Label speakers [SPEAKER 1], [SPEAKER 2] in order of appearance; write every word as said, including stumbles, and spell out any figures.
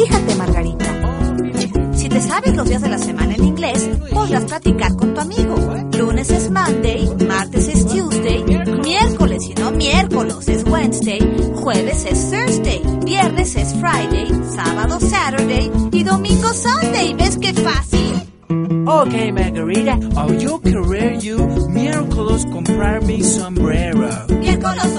[SPEAKER 1] Fíjate, Margarita, si te sabes los días de la semana en inglés, podrás platicar con tu amigo. Lunes es Monday, martes es Tuesday, miércoles y no miércoles es Wednesday, jueves es Thursday, viernes es Friday, sábado Saturday y domingo Sunday. ¿Ves qué fácil?
[SPEAKER 2] Okay, Margarita, oh, yo querer you miércoles comprar mi sombrero.
[SPEAKER 1] Miércoles